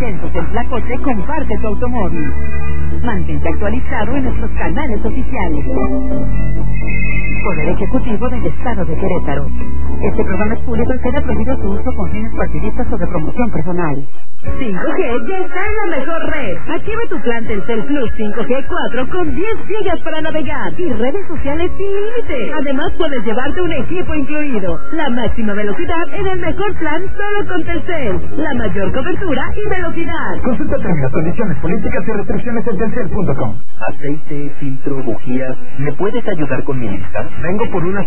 intentos en Placoche, comparte tu automóvil. Mantente actualizado en nuestros canales oficiales. Poder Ejecutivo del Estado de Querétaro. Este programa es público y queda prohibido su uso con fines partidistas o de promoción personal. 5G ya está en la mejor red. Activa tu plan Telcel Plus 5G 4 con 10 gigas para navegar y redes sociales sin límite. Además puedes llevarte un equipo incluido. La máxima velocidad en el mejor plan solo con Telcel. La mayor cobertura y velocidad. Consulta términos, condiciones, políticas y restricciones en telcel.com. Aceite, filtro, bujías. ¿Me puedes ayudar con mi lista? Vengo por una